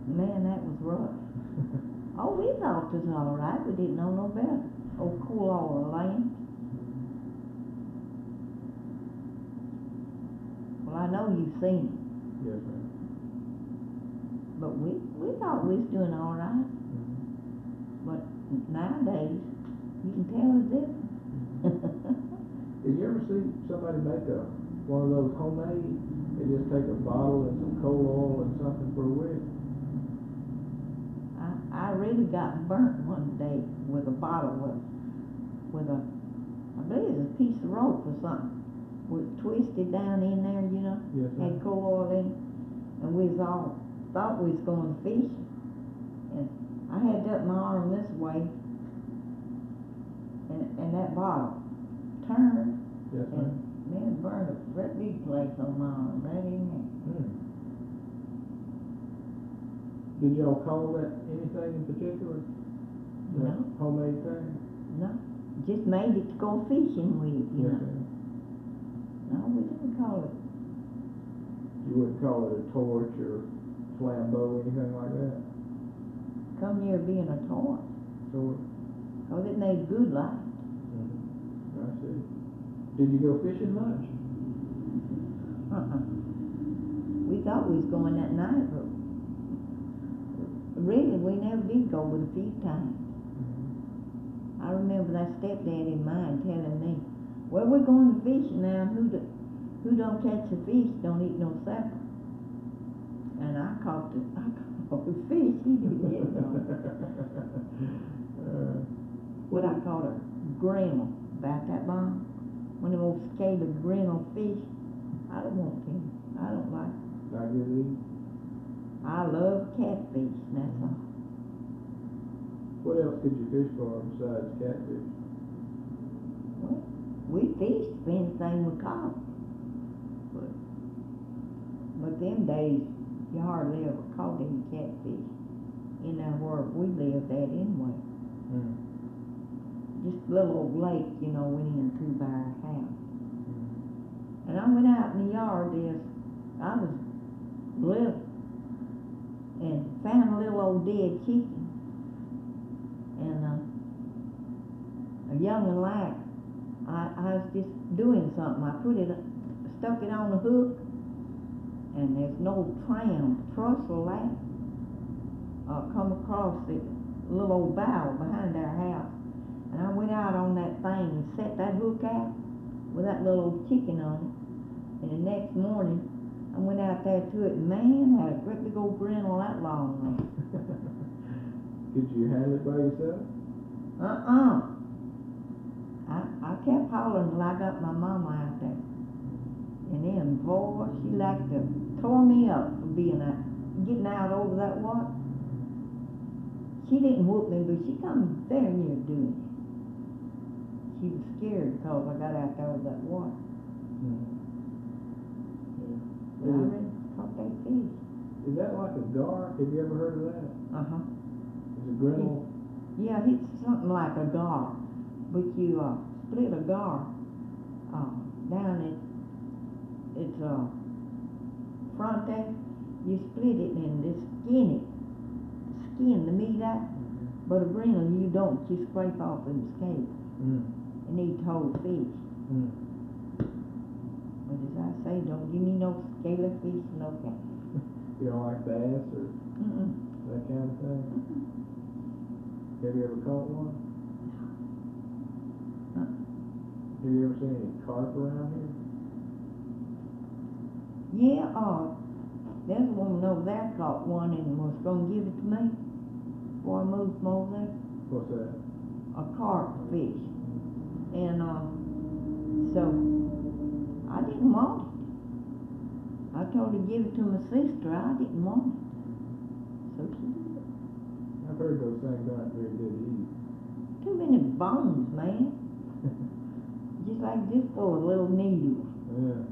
Man, that was rough. Oh, we thought it was all right. We didn't know no better. Oh, cool all the land. Well, I know you've seen it, Yes, ma'am. but we thought we was doing all right. But nowadays, you can tell the difference. Did you ever see somebody make one of those homemade? They just take a bottle and some coal oil and something for a wick. I really got burnt one day with a bottle with a, I believe it was a piece of rope or something, was twisted down in there, you know. Yes, ma'am. Had coal oil in it, and we was all thought we was going fishing, and I had up my arm this way, and that bottle turned, Yes, and ma'am. man, it burned a great big place on my arm, right in there. Did y'all call that anything in particular? That No. homemade thing? No, just made it to go fishing with, you Yes, know. ma'am. No, we didn't call it. You wouldn't call it a torch or flambeau, anything like that? Come near being a torch, Sort of. 'cause it made good light. I see. Did you go fishing much? We thought we was going that night, but really we never did go but a few times. I remember that stepdad in mine telling me, well, we're going to fishing now, who don't catch the fish don't eat no supper. And I caught the fish, he didn't get none. What I caught a grinnell, about that long, one of those scaly grinnell fish. I don't want him, I don't like him. Not good to eat? I love catfish, that's all. What else could you fish for besides catfish? Well, we fished for anything we caught. But them days, you hardly ever caught any catfish in there where we lived at anyway. Just a little old lake, you know, went into by our house. And I went out in the yard I was little, and found a little old dead chicken. And a young and lad, I was just doing something. I stuck it on a hook, and there's no trestle that come across the little old bough behind our house. And I went out on that thing and set that hook out with that little old chicken on it. And the next morning, I went out there to it, and man, had a great big old grinnell that long one. Could you handle it by yourself? I kept hollering till I got my mama out there. And then, boy, she like to tore me up for getting out over that water. She didn't whoop me, but she come very near doing it. She was scared because I got out there over that water. But I really caught that fish. Is that like a gar? Have you ever heard of that? Is a grinnell? Yeah, it's something like a gar, but you split a gar down its front there. You split it and just skin the meat out. But a grinnell you don't. You scrape off them scales and eat whole fish. But as I say, don't give me no scaly fish, no cat. You don't like bass or that kind of thing? Have you ever caught one? Have you ever seen any carp around here? Yeah, there's a woman over there caught one and was going to give it to me before I moved from over there. What's that? A carp fish. And so I didn't want it. I told her to give it to my sister. I didn't want it. So she did. I've heard those things aren't very good to eat. Too many bones, man. Just like this for a little needle. Yeah.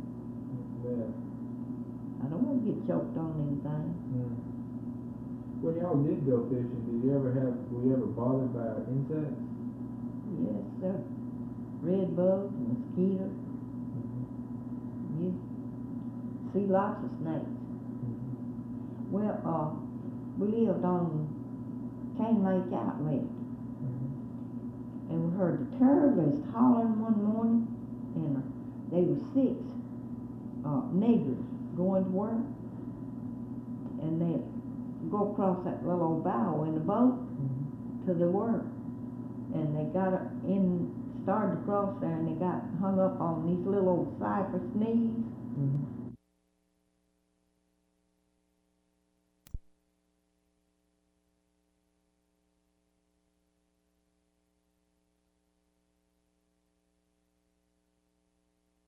I don't want to get choked on anything. When y'all did go fishing, were you ever bothered by insects? Yes, sir. Red bugs, mosquitoes. You see lots of snakes. Well, we lived on Cane Lake Outlet. And we heard the terriblest hollering one morning, and they were 6 niggers going to work, and they go across that little old bow in the boat to the work, and they got started to cross there, and they got hung up on these little old cypress knees,